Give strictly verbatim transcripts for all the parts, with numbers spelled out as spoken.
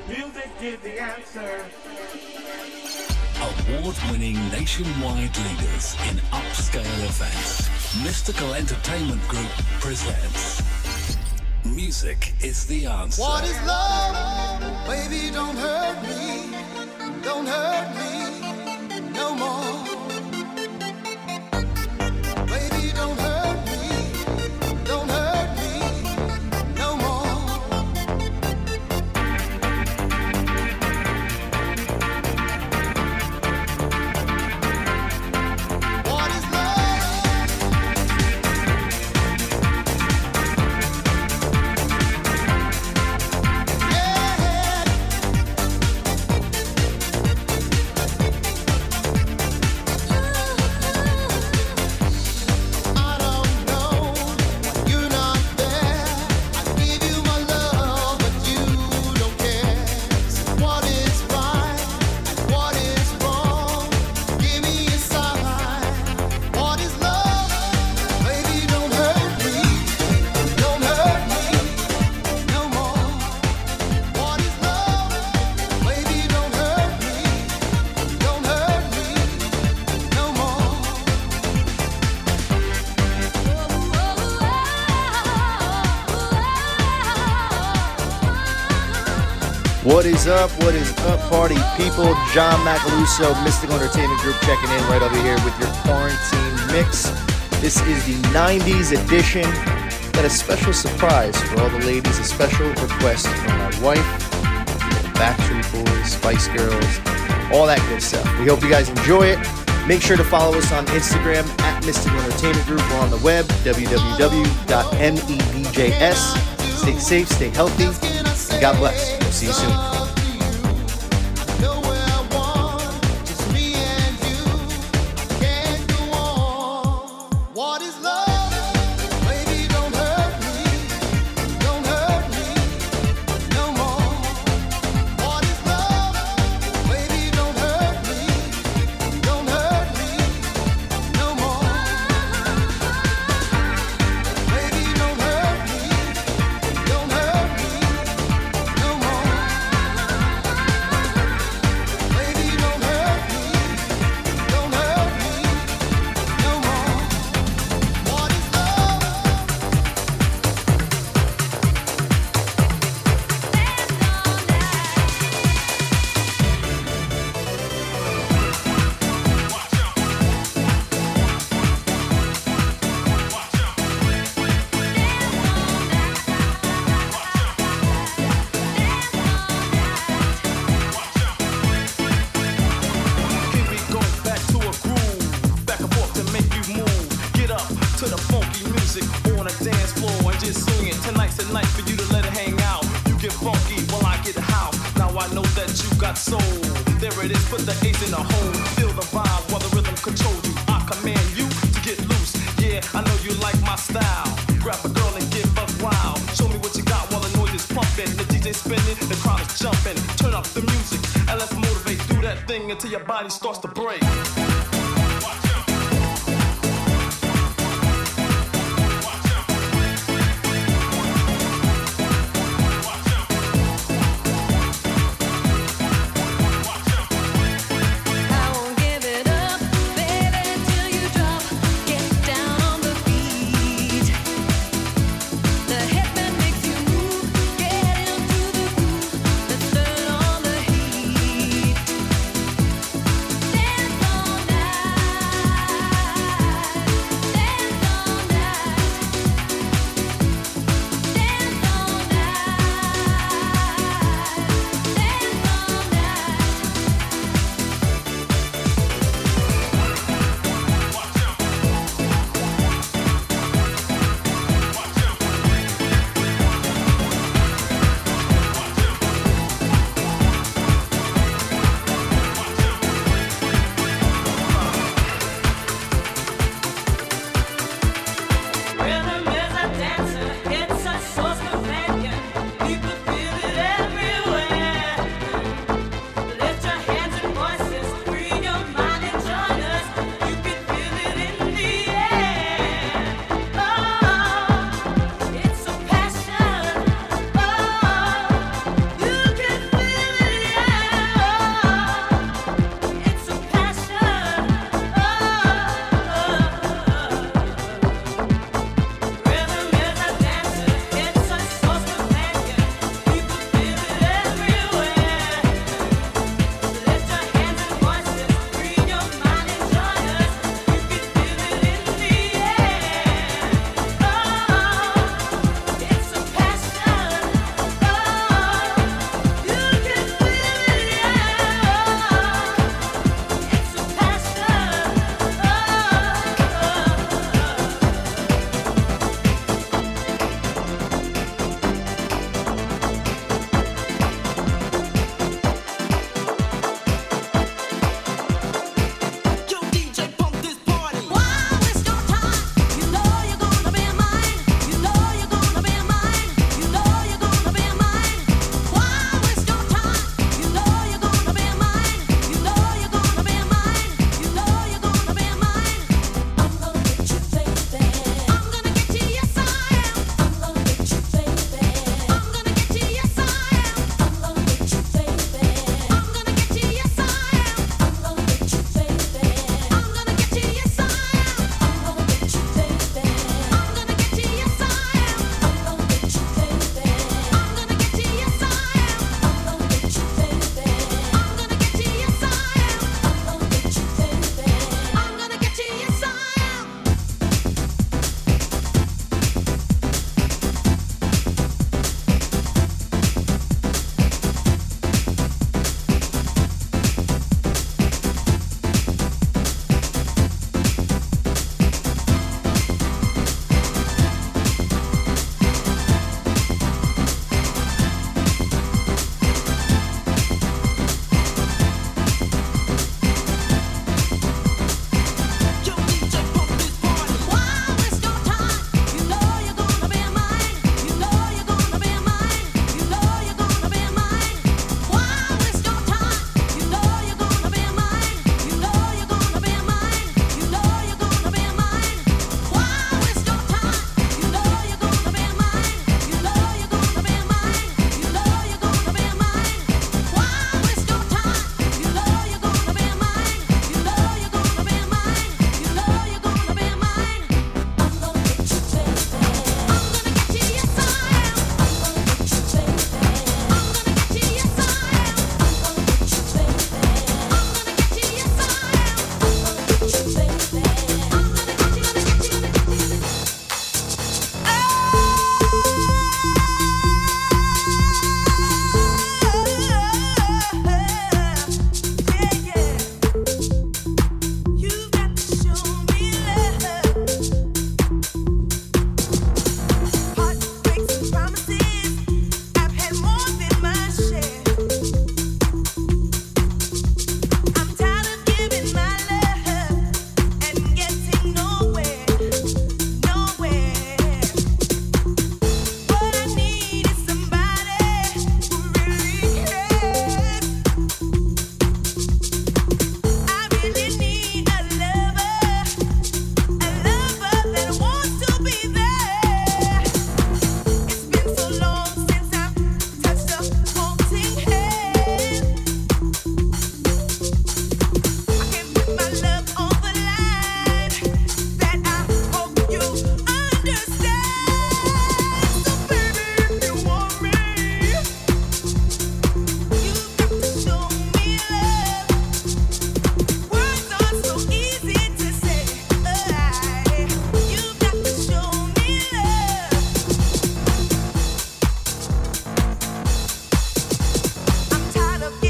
Music is the answer. Award-winning nationwide leaders in upscale events. Mystical Entertainment Group presents Music is the Answer. What is love? Baby, don't hurt me. Don't hurt me no more. Baby, don't hurt me. Don't hurt me no more. What is love? Yeah. I don't know. You're not there. I give you my love, but you don't care. What is right and what is wrong? Give me a sign. What is love? Baby, don't hurt me. Don't hurt me no more. What is love? Baby, don't hurt me. Don't hurt me no more. What is up? What is up, party people? John Macaluso, Mystical Entertainment Group, checking in right over here with your quarantine mix. This is the nineties edition. Got a special surprise for all the ladies, a special request from my wife, Backstreet Boys, Spice Girls, all that good stuff. We hope you guys enjoy it. Make sure to follow us on Instagram at Mystical Entertainment Group or on the web, w w w dot medjs. Stay safe, stay healthy, and God bless. We'll see you soon. What is love? Baby, don't hurt me. Don't hurt me no more. What is love? Baby, don't hurt me. Don't hurt me no more. Baby, don't hurt me. Don't hurt me no more. Baby, don't hurt me. Don't hurt me no more. What is love? Here we go back to a groove, back and forth to make you move. Get up to the funky music on a dance floor and just swing it. Tonight's the night for you to let it hang out. You get funky while I get house. Now I know that you got soul. There it is, put the ace in the hole. Feel the vibe while the rhythm controls you. I command you to get loose. Yeah, I know you like my style. Grab a girl and get buck wild. Show me what you got while the noise is pumping. The D J spinning, the crowd is jumping. Turn up the music and let's motivate. Do that thing until your body starts to break. I won't give it up, baby, till you drop. Get down on the beat. The headband makes you move. Get into the groove. Let's turn on the heat. Dance all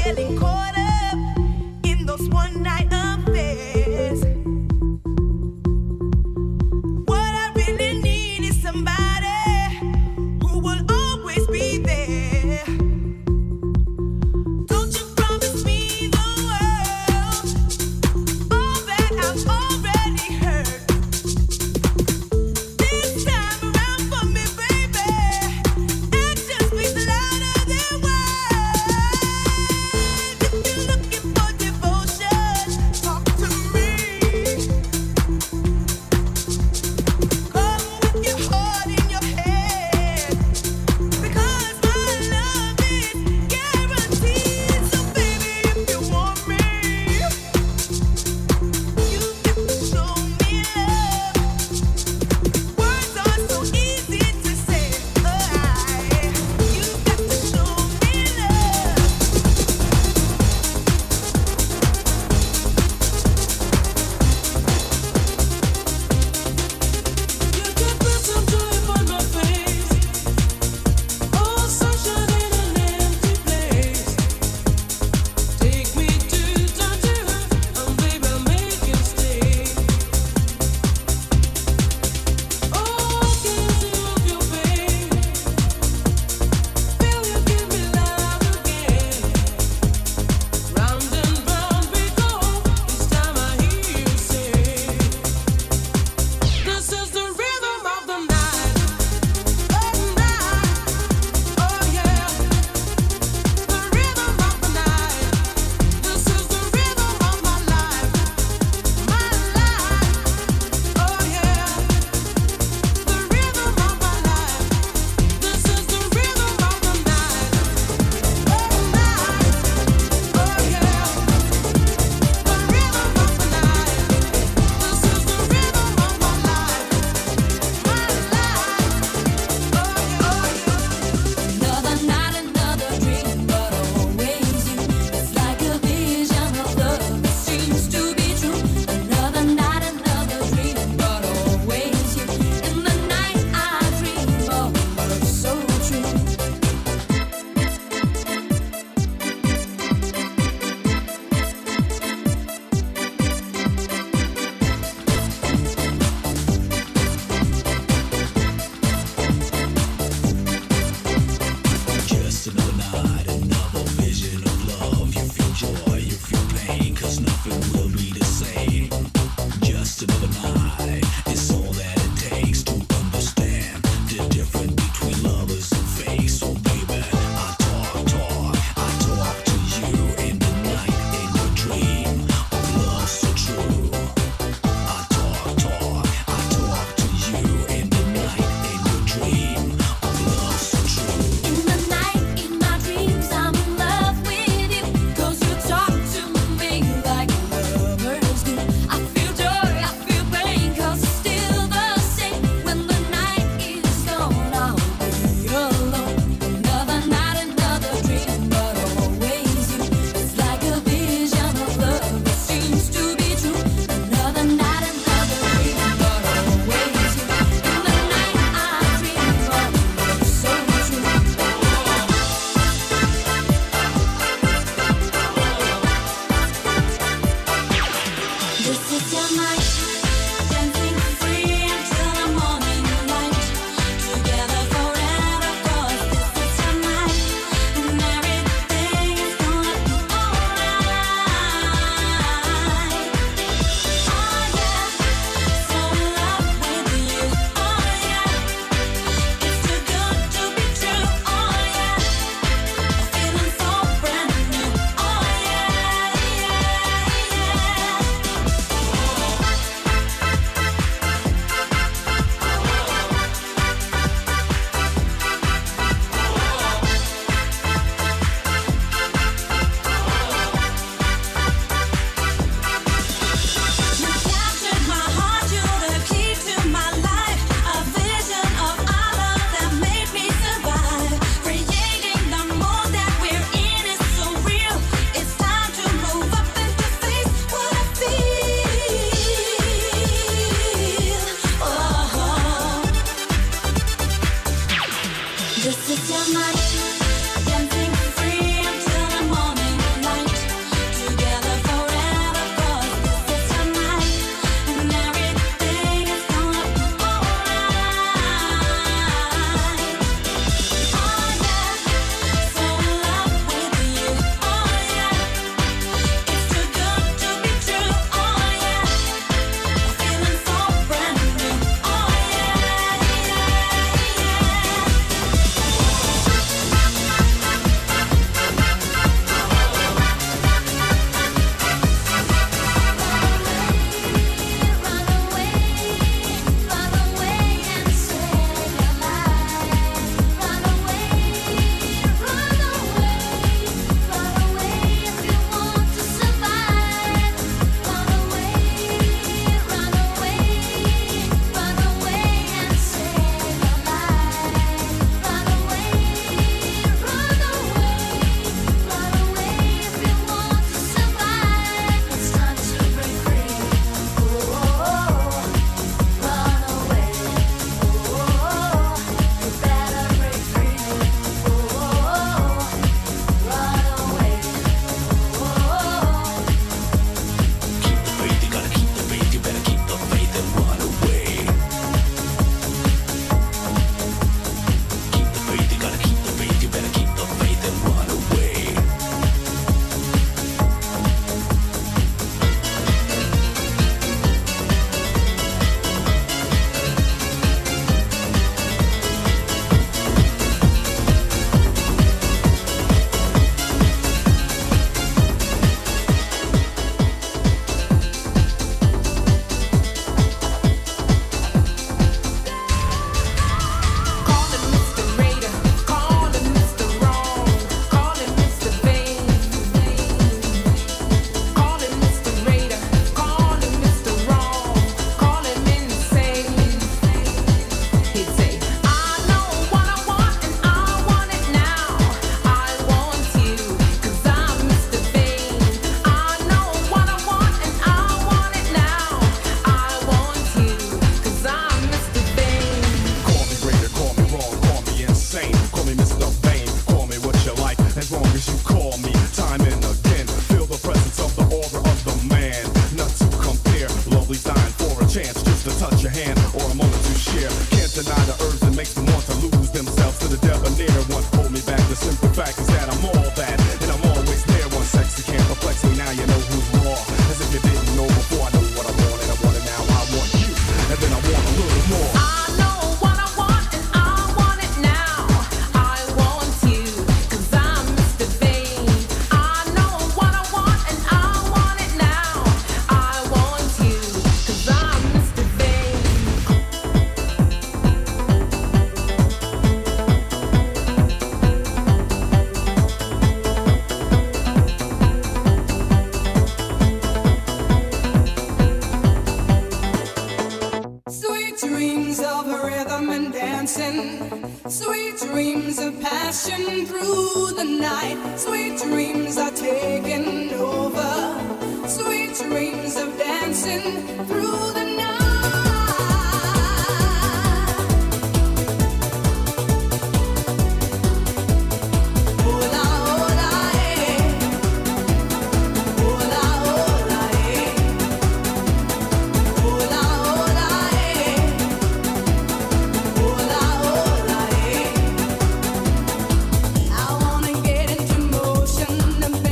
getting caught up in those one night affairs. What I really need is somebody who will always be there. Don't you promise me the world, all that I've already heard. This time around for me, baby, action speaks louder than words. If you're looking for devotion, talk to me. Come with your heart in your hand, because my love is guaranteed. So baby, if you want me, you got to show me love. Words are so easy to say, oh, I, you got to show me love. You could put some joy upon my face, oh, sunshine in an empty place. Take me to Tangier, and baby, I'll make you stay. Oh, can't you move your pain? Feel you give me love again. Round and round we go. Each time I hear you say, this is the rhythm of the night, oh night, oh yeah. The rhythm of the night. This is the rhythm of my life, my life, oh yeah. The rhythm of my life. This is the rhythm of the night, oh night, oh yeah. The rhythm of the night. This is the rhythm of my life, my life, oh yeah. Another night, another dream, but always you. It's like a vision of love that seems to be true. Another night, another dream, but always you. In the night I dream of love so true. Just another night, another vision of love. You feel joy, you feel pain, cause nothing will be the same. Just another night, it's all that it takes to understand the difference between lovers and fake. So baby, I talk, talk, I talk to you in the night, in your dream of love so true. I talk, talk, I talk to you in the night, in your dream of love so true. In the night, in my dreams, I'm in love all that. And I'm always there when sexy can't perplex me. Now you know who's raw. As if you didn't know before. I know what I want and I want it now. I want you. And then I want a little more. I know what I want and I want it now. I want you, 'cause I'm Mister Vain. I know what I want and I want it now. I want you, 'cause I'm Mister Vain. Sweet dreams of rhythm and dancing, sweet dreams of passion through the night. Sweet dreams are taking over, sweet dreams of dancing through the night. Hola, hola, eh. Hola, hola, eh. Hola, hola, eh. Hola, hola, eh. I wanna get into motion and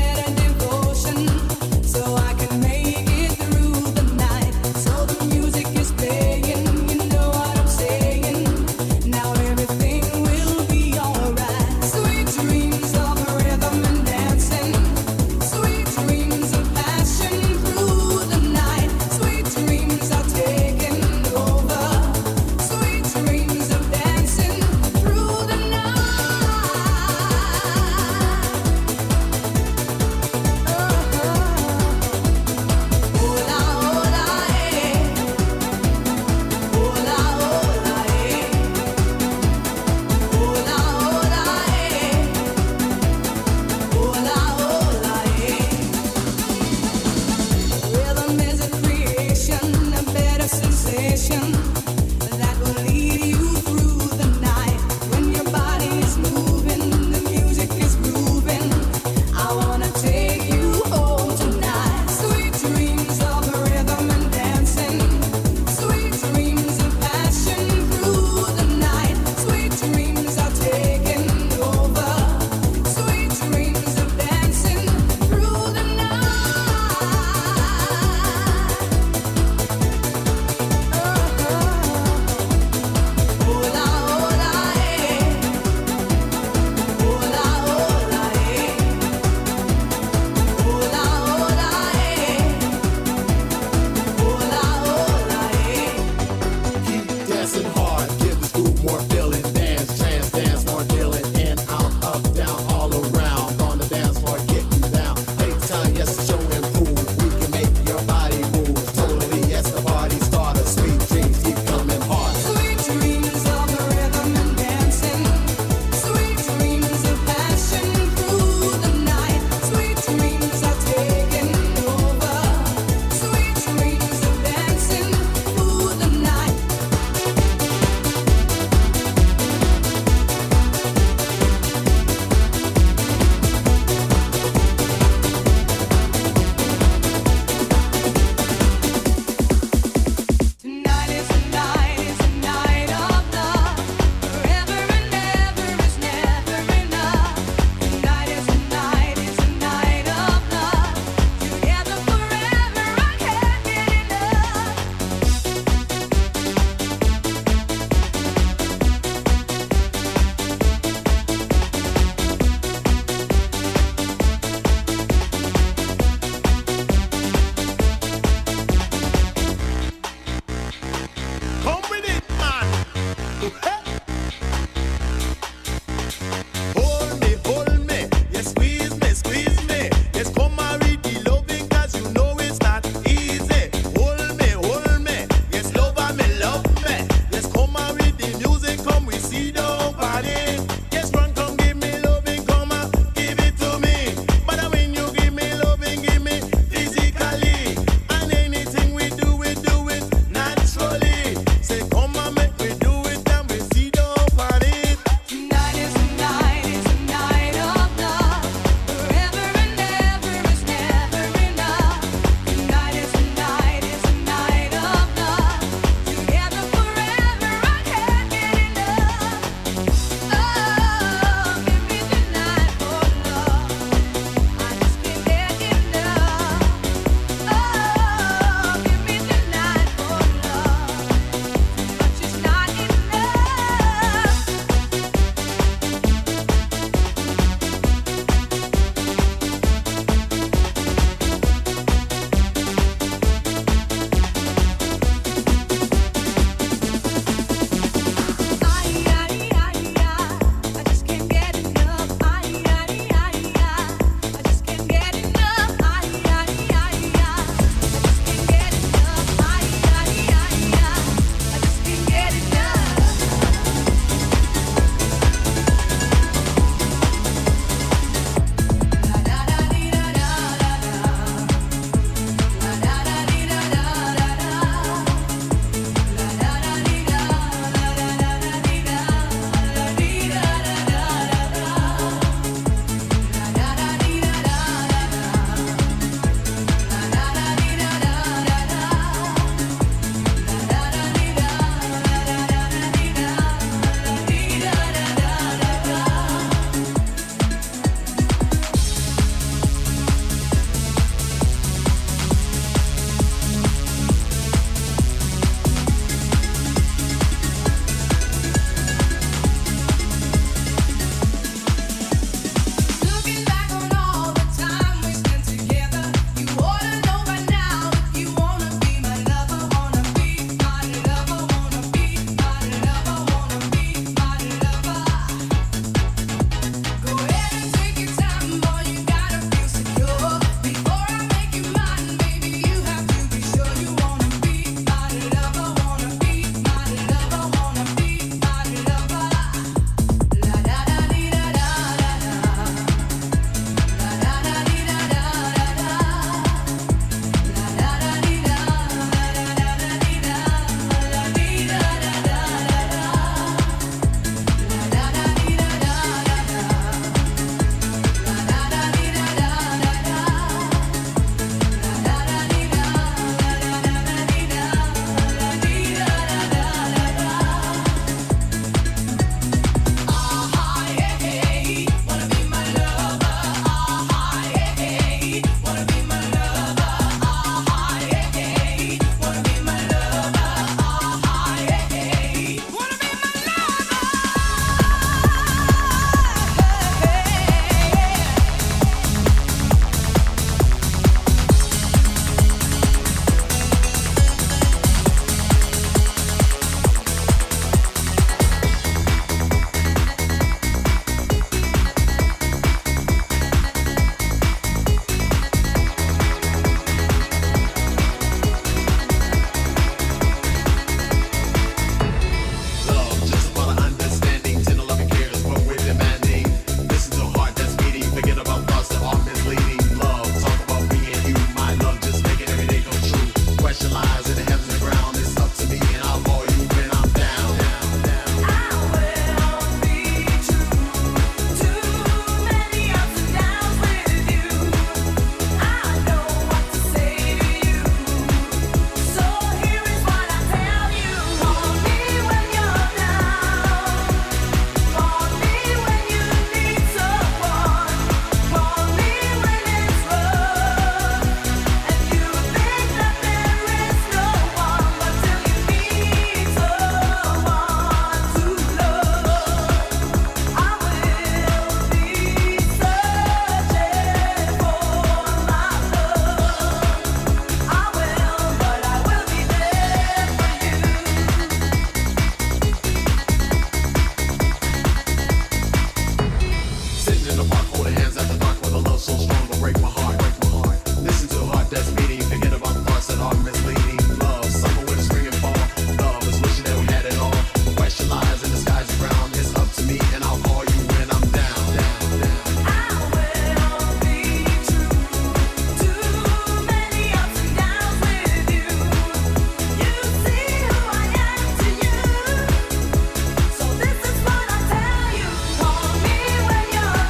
love so strong will break my heart, break my heart. Listen to a heart that's beating, forget about parts that are misleading. Love, summer with a spring and fall. Love is wishing that we had it all. Question lies in the skies of brown. It's up to me and I'll call you when I'm down, down, down. I will be true. Too many ups and downs with you. You see who I am to you. So this is what I tell you. Call me when you're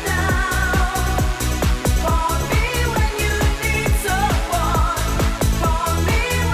down. Call me when you need someone. Call me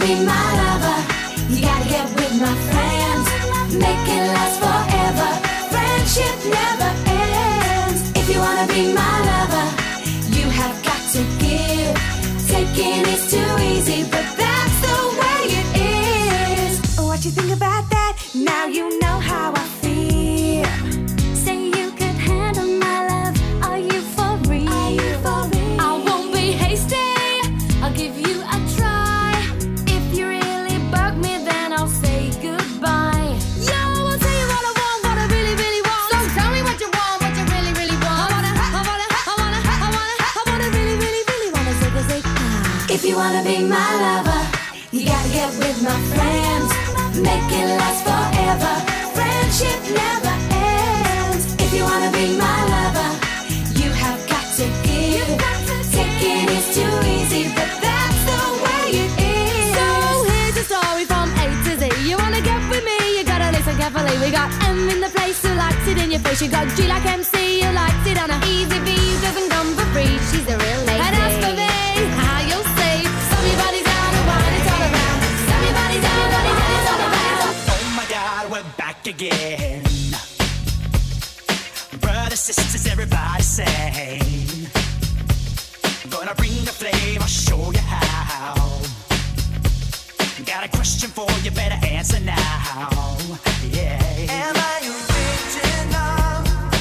be my lover, you gotta get with my friends. Make it last forever. Friendship never ends. If you wanna be my lover, you have got to give. Taking is too easy, but that's the way it is. What you think about that? Now you know how I feel. Say you could handle my love. Are you for real? Are you for real? I won't be hasty. I'll give you a try. If you really bug me, then I'll say goodbye. Yo, I'll tell you what I want, what I really, really want. So tell me what you want, what you really, really want. I wanna, I wanna, I wanna, I wanna, I wanna really, really, really wanna say, say, ah. If you wanna be my lover, you gotta get with my friends. Make it last forever. Friendship never ends. If you wanna be my lover, you have got to give. Taking is too easy, but that's the way it is. So here's a story from A to Z. You wanna get with me, you gotta listen carefully. We got M in the place who likes it in your face. You got G like M C, who likes it on a easy V, who doesn't come for free. She's a real lady. And as for me, how you'll see, stop your body down and wine, it's all around. Stop your body down, body down, it's all around. Oh my God, we're back again. Brothers, sisters, everybody sing. Gonna bring the flame, I'll show you how. Got a question for you, better answer now. Yeah. Am I original?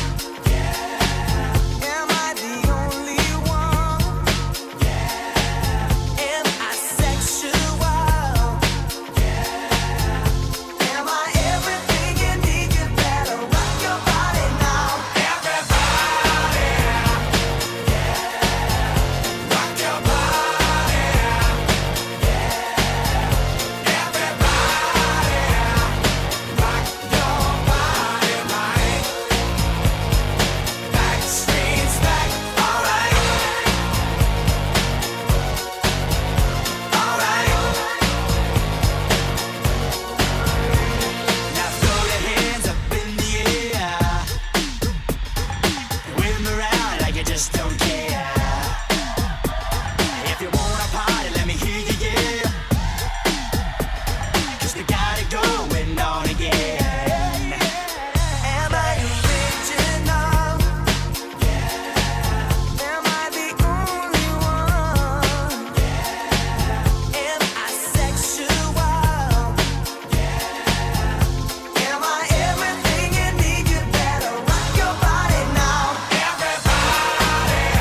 Yeah. Am I the only one? Yeah. Am I sexual? Yeah. Am I everything you need? You better rock your body now. Everybody. Yeah. Rock your body. Yeah. Everybody. Rock your body, Mike. Backstreet's back. All right. All right. Now throw your hands up in the air. Wave 'em around like you just don't care. If you wanna party, let me hear you, yeah. 'Cause we got it going on again. Am I original? Yeah. Am I the only one? Yeah. Am I sexual? Yeah. Am I everything you need? You better rock your body now. Everybody.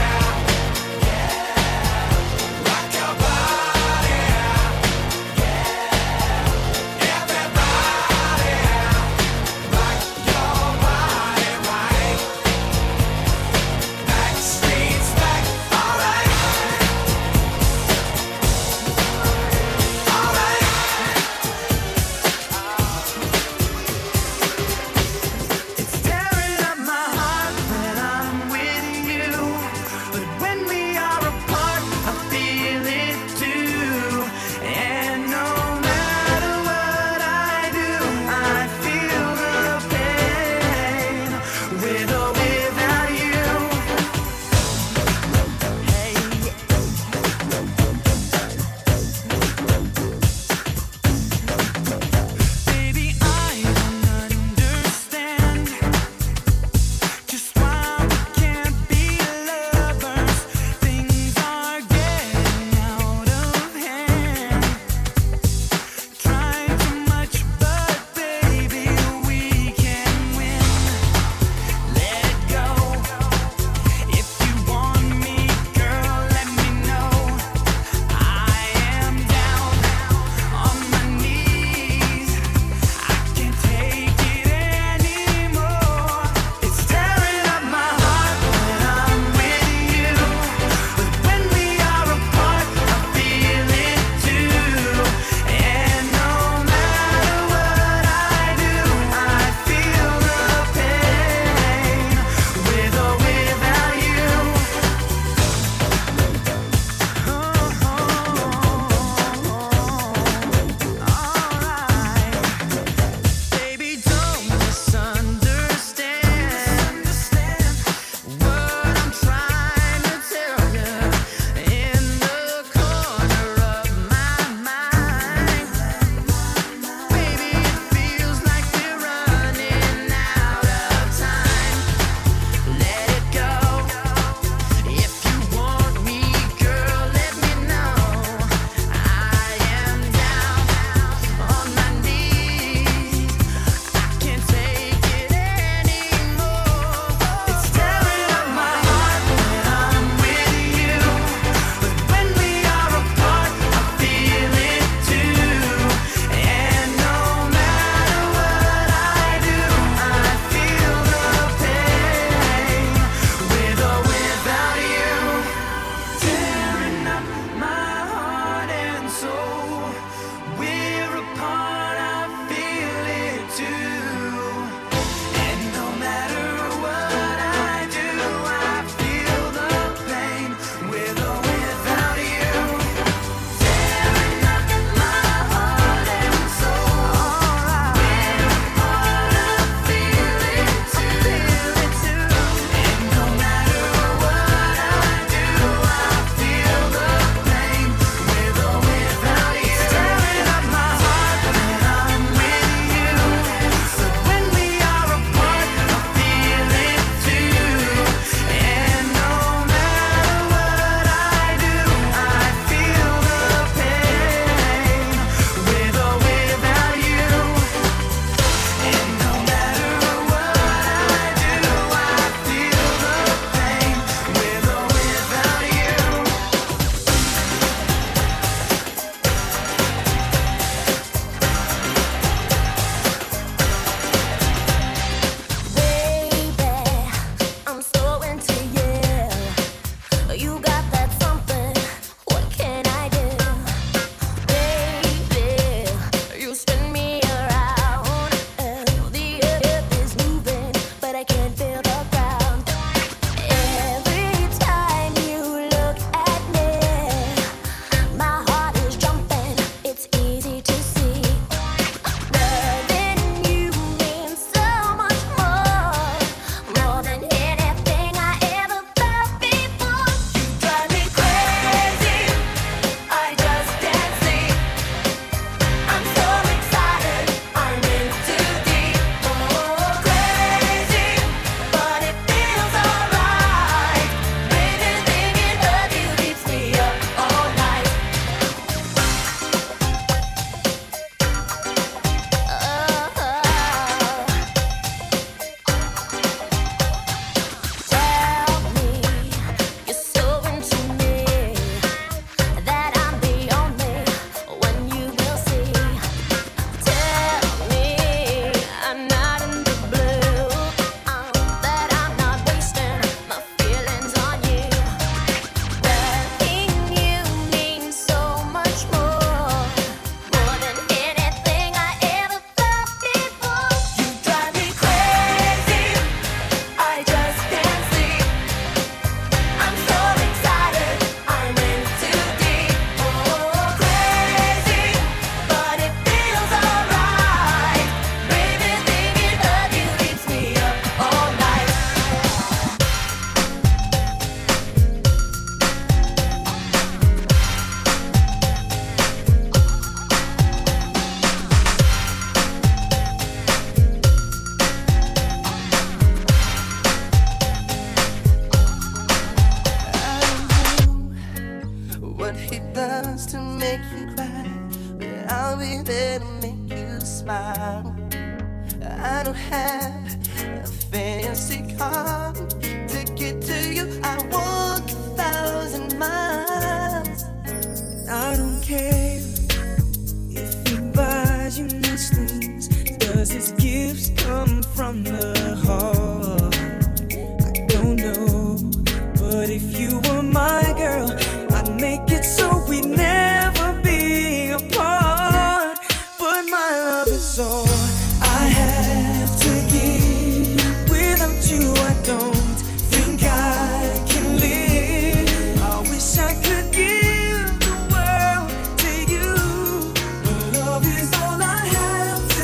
what he does to make you cry, but I'll be there to make you smile. I don't have a fancy car to get to you. I walk a thousand miles. I don't care if he buys you nice things, 'cause his gifts come from the heart. I don't know, but if you were my girl, I'd make it so we'd never be apart. But my love is all I have to give. Without you, I don't think I can live. I wish I could give the world to you, but love is all I have to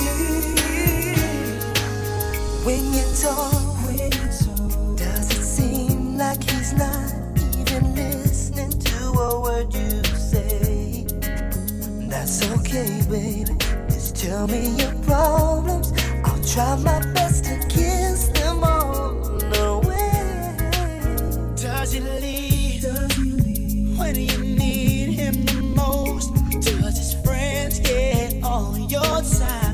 give. When you talk, when you talk, does it seem like he's not even listening to a word you say? That's okay, baby. Just tell me your problems. I'll try my best to kiss them all away. Does he leave? Does he leave when you need him the most? Does his friends get on your side?